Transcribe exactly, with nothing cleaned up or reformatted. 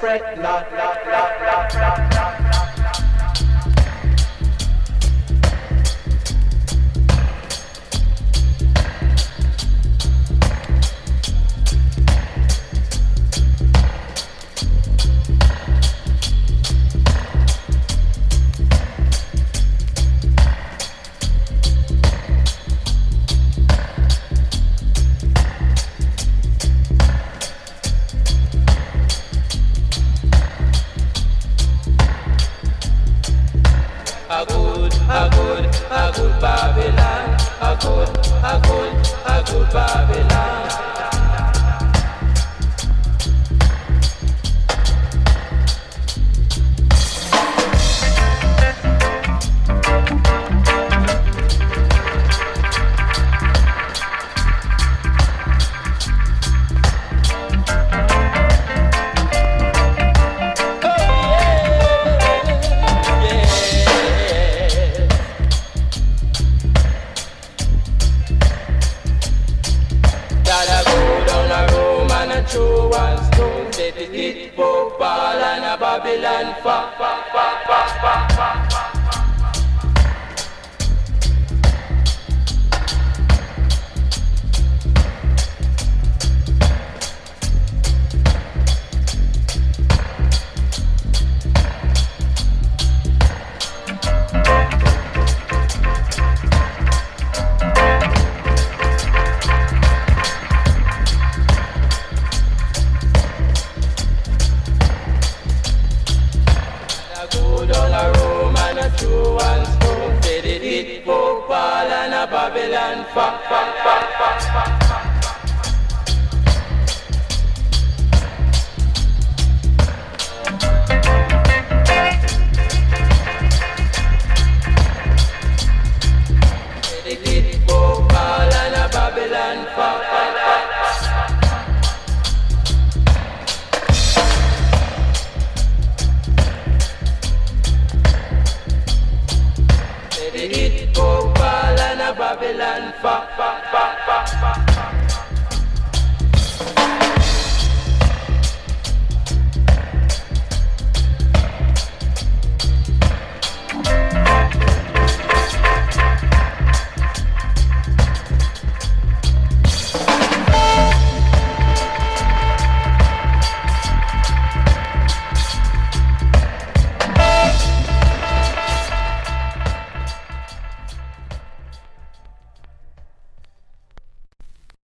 fret not, not, not, not, not, not. A good, a good, a good Babylon. A good, a good, a good Babylon. True one stone, dedicate Bhopal and a Babylon fa fa fa fa fa fa. True and stone, dedicate Bhopal and a Babylon fa fa fa fa fa. Dedicate Bhopal and a Babylon fa fa fa. Dedicate Bhopal and a Babylon fa fa fa fa fa.